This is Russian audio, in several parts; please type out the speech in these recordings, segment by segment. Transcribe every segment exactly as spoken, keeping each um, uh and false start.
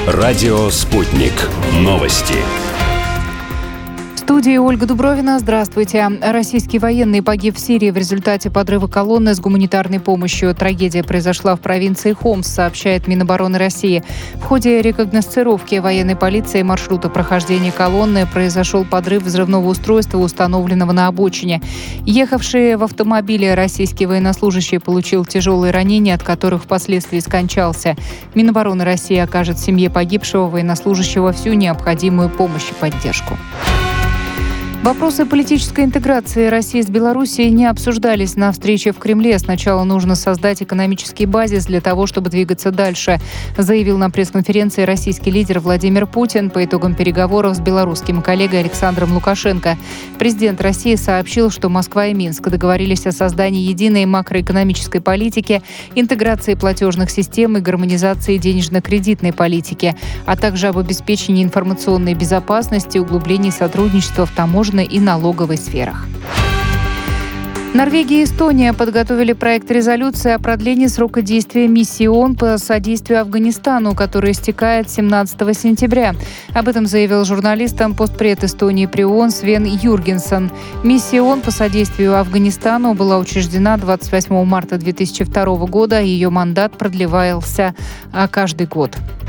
Радио «Спутник». Новости. В студии Ольга Дубровина. Здравствуйте. Российский военный погиб в Сирии в результате подрыва колонны с гуманитарной помощью. Трагедия произошла в провинции Хомс, сообщает Минобороны России. В ходе рекогносцировки военной полиции маршрута прохождения колонны произошел подрыв взрывного устройства, установленного на обочине. Ехавший в автомобиле российский военнослужащий получил тяжелые ранения, от которых впоследствии скончался. Минобороны России окажет семье погибшего военнослужащего всю необходимую помощь и поддержку. Вопросы политической интеграции России с Белоруссией не обсуждались на встрече в Кремле. Сначала нужно создать экономический базис для того, чтобы двигаться дальше, заявил на пресс-конференции российский лидер Владимир Путин по итогам переговоров с белорусским коллегой Александром Лукашенко. Президент России сообщил, что Москва и Минск договорились о создании единой макроэкономической политики, интеграции платежных систем и гармонизации денежно-кредитной политики, а также об обеспечении информационной безопасности, углублении сотрудничества в таможенной и налоговой сферах. Норвегия и Эстония подготовили проект резолюции о продлении срока действия миссии ООН по содействию Афганистану, которая истекает семнадцатого сентября. Об этом заявил журналистам постпред Эстонии при ООН Свен Юргенсон. Миссия ООН по содействию Афганистану была учреждена двадцать восьмого марта две тысячи второго года. Ее мандат продлевался каждый год.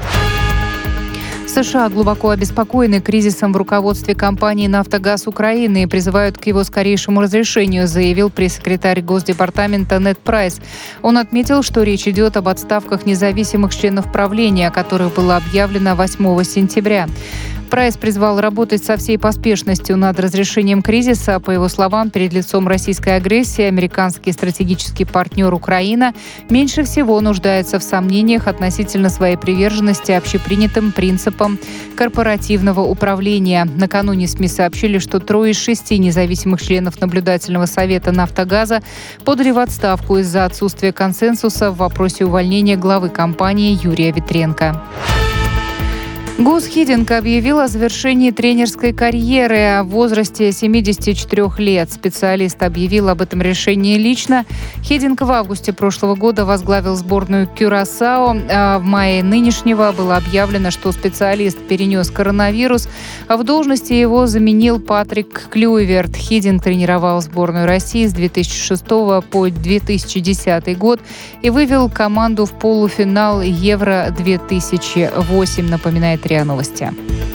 США глубоко обеспокоены кризисом в руководстве компании «Нафтогаз Украины» и призывают к его скорейшему разрешению, заявил пресс-секретарь Госдепартамента Нед Прайс. Он отметил, что речь идет об отставках независимых членов правления, о которых было объявлено восьмого сентября. Прайс призвал работать со всей поспешностью над разрешением кризиса. По его словам, перед лицом российской агрессии американский стратегический партнер Украина меньше всего нуждается в сомнениях относительно своей приверженности общепринятым принципам корпоративного управления. Накануне СМИ сообщили, что трое из шести независимых членов наблюдательного совета «Нафтогаза» подали в отставку из-за отсутствия консенсуса в вопросе увольнения главы компании Юрия Витренко. Гус Хидинк объявил о завершении тренерской карьеры в возрасте семидесяти четырёх лет. Специалист объявил об этом решении лично. Хидинк в августе прошлого года возглавил сборную Кюрасао. А в мае нынешнего было объявлено, что специалист перенес коронавирус. В должности его заменил Патрик Клюйверт. Хидинк тренировал сборную России с две тысячи шестого по две тысячи десятый год и вывел команду в полуфинал Евро две тысячи восемь, напоминает РИА Новости.